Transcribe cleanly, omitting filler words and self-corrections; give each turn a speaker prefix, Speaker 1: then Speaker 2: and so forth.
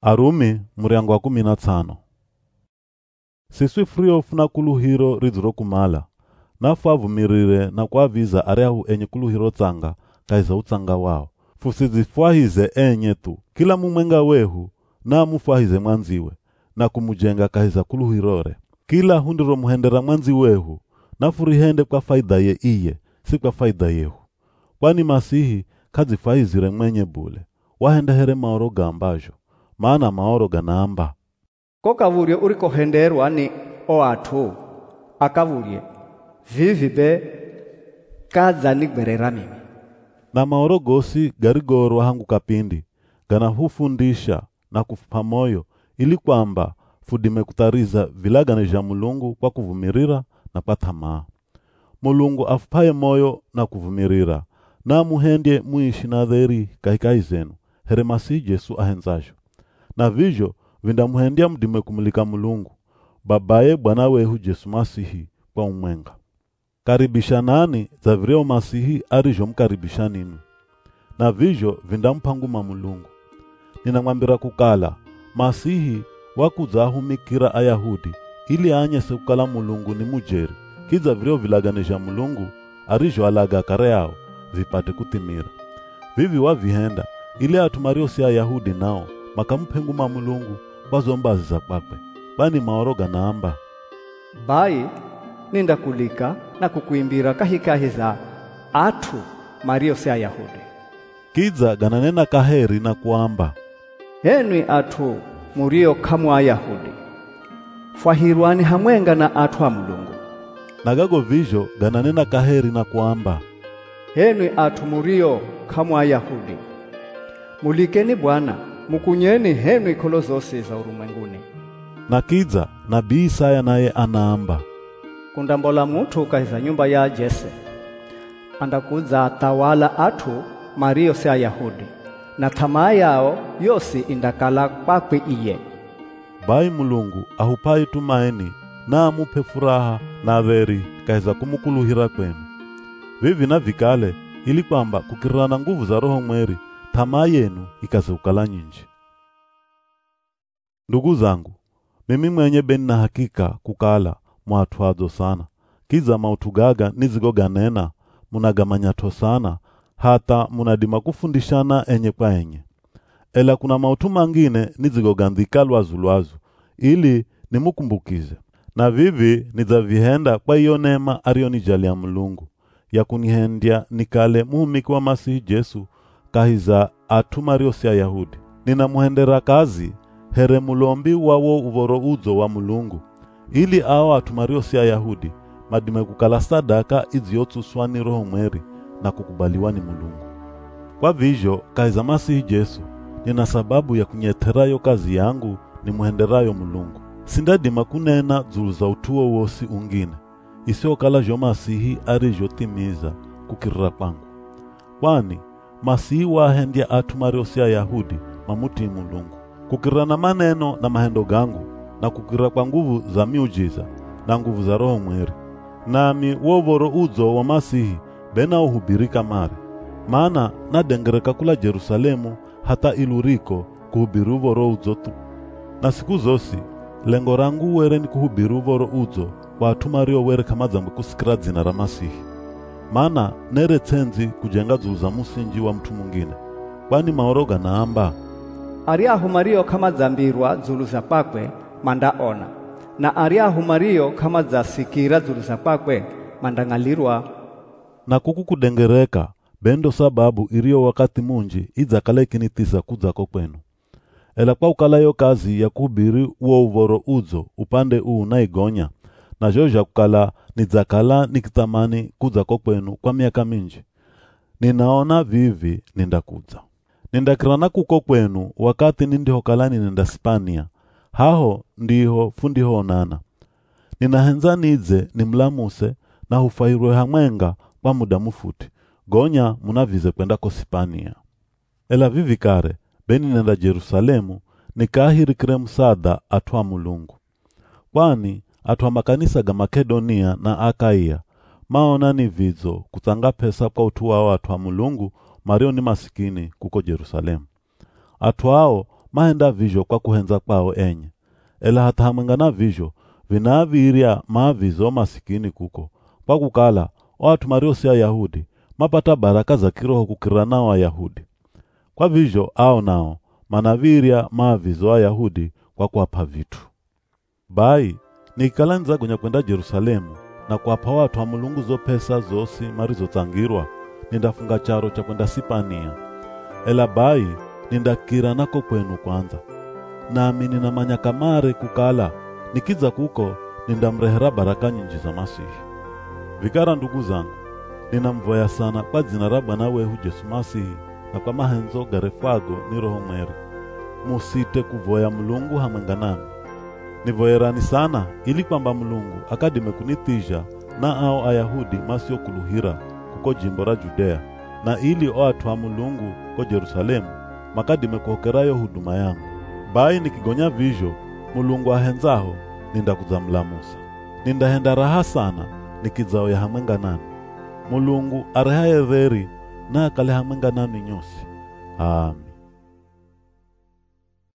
Speaker 1: Arumi muriango wa 15. Siswi frio funa kuluhiro rizuro kumala. Nafu avumirire na kuaviza areahu enye kuluhiro tsanga kaiza utsanga wao. Fusizifwahize enye tu. Kila mumwenga wehu na mufwahize mwanziwe na kumujenga kaiza kuluhirore. Kila hundiro muhendera mwanzi wehu na furihende kwa faida ye iye, si kwa faida yehu. Kwani Masihi kazifahizire mwenye bule. Wahendehere maoro gambajo. Maana maoro ganamba.
Speaker 2: Ko kavulye uriko henderwa ni oatu. Akavulye. Vivi be kaza nigberera mimi.
Speaker 1: Na maoro gosi garigorwa hangu kapindi. Gana hufundisha na kufupa moyo ili kwamba fudime kutariza vilagane ja Mulungu kwa kuvumirira na kwa tamaa. Mulungu afupaye moyo na kuvumirira. Na muhendye muishi na dheri kaikai zenu. Here Masihi Jesu ahenzajo. Na vivyo vindamuhendia mdime kumulika Mulungu, babaye Bwana wehu Jesu Masihi kwa umwenga. Karibishanani za vireo Masihi arijo mkaribisha ninu. Na vivyo vindampanguma Mulungu. Ninamwambira kukala, Masihi wakuzahumikira Ayahudi, ili anyese kukala Mulungu ni mujeri, kiza vireo vilaganisha Mulungu, arijo alaga kare yao, vipate kutimira. Vivi wavihenda, ili atumario si Ayahudi nao, makampenguma Mulungu kwa zombazi za kwakwe. Bani maoroga naamba.
Speaker 2: Bai ninda kulika na kukuimbira kahikahi za atu mario si Ayahudi.
Speaker 1: Kiza gananena kaheri na kuamba.
Speaker 2: Henwi atu murio kamu Ayahudi. Fwahirwani hamwenga na atu wa Mulungu.
Speaker 1: Nagago vivyo gananena kaheri na kuamba.
Speaker 2: Henwi atu murio kamu Ayahudi. Mulikeni Bwana, mukunyeni henwi kolo zose za urumwenguni.
Speaker 1: Na kiza nabii Isaya naye anaamba.
Speaker 2: Kundambola mutu kahiza nyumba ya Jese. Andakuza tawala atu mario si Ayahudi. Na tamaa yao yosi indakala kwakwe iye.
Speaker 1: Bai Mulungu ahupai tumaini na amupe furaha na dheri kahiza kumukuluhira kwenu. Vivi na vikale ili kwamba kukirana nguvu za Roho Mweri tamaa yenu ikaze ukala nyinji. Ndugu zangu, mimi mwenye beni na hakika kukala mwatuazo sana. Kiza mautugaga nizigoga nena munagamanyato sana hata munadima kufundishana enye kwa enye. Ela kuna mautu mangine nizigoga ndhikalwa zulwazu ili nimukumbukize. Na vivi nizavihenda kwa iyo neema arionijali ya Mulungu ya kunihendia nikale muhumiki wa Masihi Jesu kahiza atumario si Ayahudi. Ninamuhendera kazi here mulombi wawo uvoro uzo wa Mulungu ili ao atumario si Ayahudi madime kukala sadaka iziotuswa ni Roho Mweri na kukubaliwa ni Mulungu. Kwa vivyo kahiza Masihi Jesu nina sababu ya kunyeterayo kazi yangu ni muhenderayo Mulungu. Sindadima kunena zulu za utuo wosi ungine isio kala jo Masihi arijo timiza kukirira kwangu. Kwani Masihi wahendia atumario si Ayahudi mamuti Mulungu. Kukirira na maneno na mahendo gangu na kukirira kwa nguvu za miujiza na nguvu za Roho Mweri. Nami wovoro uzo wa Masihi bena uhubirika mare. Maana nadengereka kula Jerusalemu hata Iluriko kuhubiri uvoro uzo tu. Na siku zosi lengo rangu were ni kuhubiri uvoro uzo kwa atumario were kama zambu kusikira zina la Masihi. Maana nere tenzi kujenga zuza musinji wa mtu mwingine. Kwani maoroga naamba.
Speaker 2: Ariahu mario kama zambirwa zulu za kwakwe mandaona. Na ariahu mario kama za sikira zulu za kwakwe mandangalirwa.
Speaker 1: Na kuku kudengereka bendo sababu irio wakati munji izakale kinitisa kuzako kwenu. Ela kwa ukalayo kazi ya kuhubiri uo uvoro uzo upande na igonya. Na joja kukala nizakala nikitamani kuzako kwenu kwa miaka minji. Ninaona vivi nindakuza. Nindakirana kuko kwenu wakati nindiho kalani ninda Spania. Haho ndiho fundiho onana. Ninahenza nize nimlamuse na hufairwe hamwenga kwa muda mufuti. Gonya munavize kwenda ko Spania. Ela vivi kare beni nenda Jerusalemu nikahirikire msada atwa Mulungu. Kwani atwa makanisa ga Makedonia na Akaia maona ni vizo kutanga pesa kwa utuwa wa atwa Mulungu mario ni masikini kuko Jerusalemu. Atwao mahenda vizho kwa kuhenza kwao enye, ela hata hamwenga na vizho vinaviria maavizo masikini kuko, kwa kukala watu mariosi ya Yahudi mapata baraka za kiroho kukirana wa Yahudi. Kwa vizho ao nao manaviria maavizo wa Yahudi kwa kuwapa vitu. Bai nikala nzagonya kwenda Jerusalemu na kuwapa watu wa Mulungu zo pesa zosi marizotangirwa, nindafunga charo cha kwenda Sipania. Ela bai nindakira nako kwenu kwanza, nami ninamanya kamare kukala nikiza kuko nindamrehera baraka nyinji za Masihi. Vikara ndugu zangu, ninamvoya sana kwa jina la Bwana wehu Yesu Masihi na kwa mahenzo garefago ni Roho Mweri, musite kuvoya Mulungu hamwenga nami. Nivoyerani sana ili kwamba Mulungu akadime kunitija na ao Ayahudi masio kuluhira kuko jimbo la Judea, na ili watu wa Mulungu ko Jerusalemu makadime kuhokerayo huduma yangu. Bai nikigonya vizho Mulungu ahenzaho nindakuzamlamusa. Nindahenda raha sana nikizao ya hamwenga nani. Mulungu arehaye dheri na akale hamwenga nani nyosi. Amen.